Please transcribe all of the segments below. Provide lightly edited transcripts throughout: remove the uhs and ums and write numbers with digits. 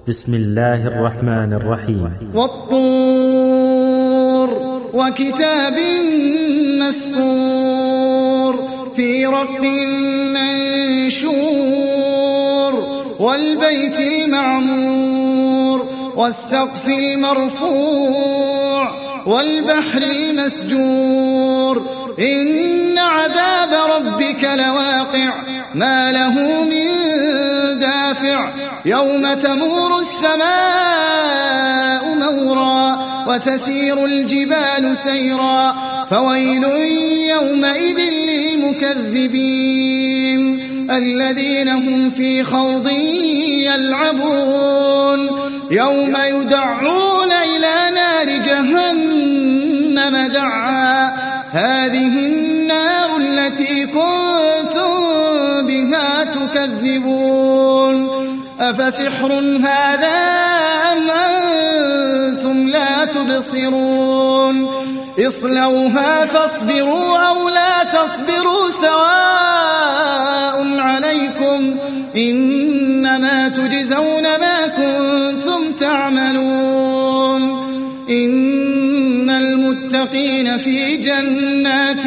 بسم الله الرحمن الرحيم. والطور وكتاب مسطور في رق منشور والبيت المعمور والسقف المرفوع والبحر المسجور إن عذاب ربك لواقع ما له من دافع يوم تمور السماء مورا وتسير الجبال سيرا فويل يومئذ للمكذبين الذين هم في خوض يلعبون يوم يدعون إلى نار جهنم دعا هذه النار التي كنتم بها تكذبون أفسحر هذا أم أنتم لا تبصرون اصلوها فاصبروا أو لا تصبروا سواء عليكم إنما تجزون ما كنتم تعملون إن المتقين في جنات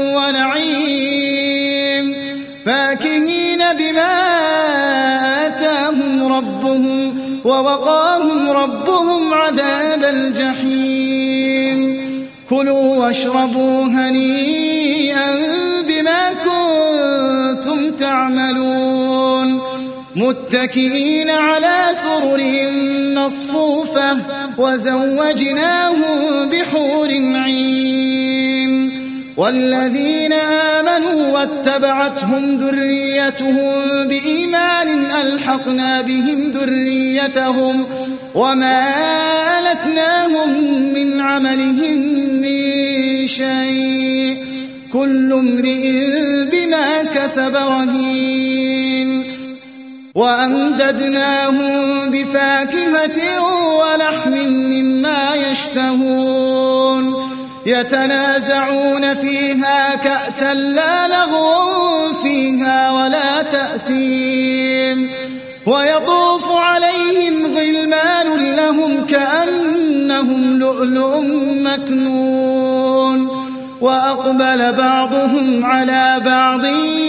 ونعيم فاكهين بما آتاهم ربهم ووقاهم ربهم عذاب الجحيم كلوا واشربوا هنيئا بما كنتم تعملون متكئين على سرر مصفوفة وزوجناهم بحور عين والذين آمنوا واتبعتهم ذريتهم بإيمان ألحقنا بهم ذريتهم وما ألتناهم من عملهم من شيء كل امرئ بما كسب رهين وأمددناهم بفاكهة ولحم مما يشتهون يتنازعون فيها كأسا لا لغو فيها ولا تأثيم ويطوف عليهم غلمان لهم كأنهم لؤلؤ مكنون وأقبل بعضهم على بعض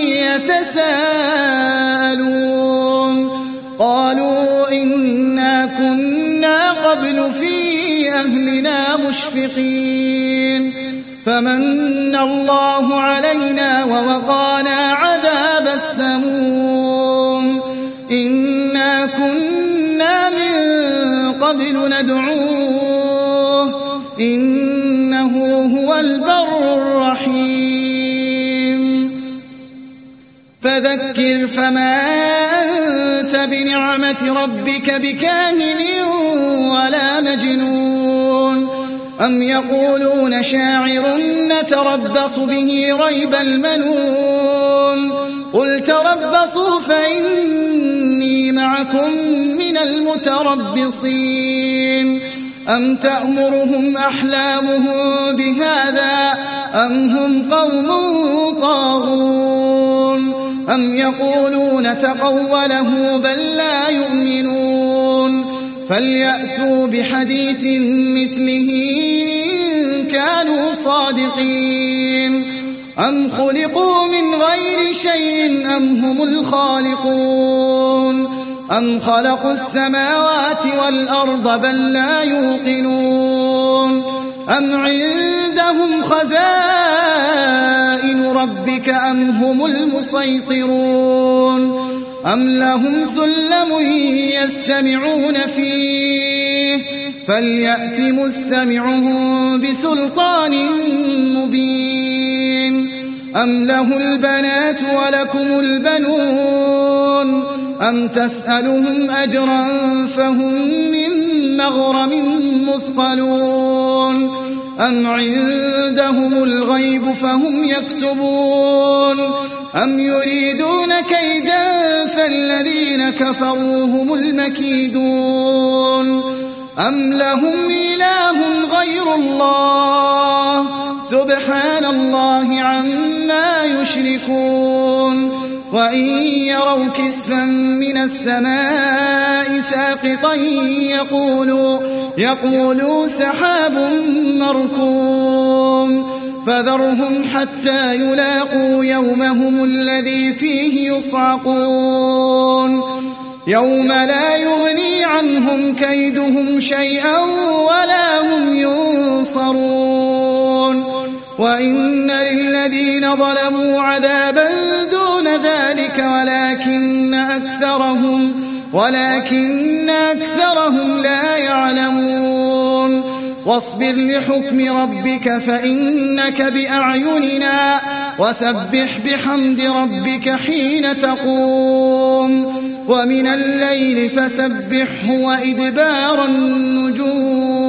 يتساءلون قالوا إنا كنا قبل في أهلنا مشفقين فمن الله علينا ووقانا عذاب السموم إنا كنا من قبل ندعوه إنه هو البر الرحيم فذكر فما أنت بنعمة ربك بكاهن ولا مجنون أم يقولون شاعر نتربص به ريب المنون قل تربصوا فإني معكم من المتربصين أم تأمرهم أحلامهم بهذا أم هم قوم طاغون أم يقولون تقوله بل لا يؤمنون فليأتوا بحديث مثله إن كانوا صادقين أم خلقوا من غير شيء أم هم الخالقون أم خلقوا السماوات والأرض بل لا يوقنون أم عندهم خزائن ربك أم هم المسيطرون أم لهم سلم يستمعون فيه فليأت مستمعهم بسلطان مبين أم له البنات ولكم البنون أم تسألهم أجرا فهم من مغرم مثقلون أم عندهم الغيب فهم يكتبون أم يريدون كيدا فالذين كفروا هم المكيدون أم لهم إله غير الله سبحان الله عما يشركون وإن يروا كسفا من السماء ساقطا يقولوا سحاب مركوم فذرهم حتى يلاقوا يومهم الذي فيه يصعقون يوم لا يغني عنهم كيدهم شيئا ولا هم ينصرون وإن للذين ظلموا عذابا دون ذلك ولكن أكثرهم لا يعلمون واصبر لحكم ربك فإنك بأعيننا وسبح بحمد ربك حين تقوم ومن الليل فسبحه وإدبار النجوم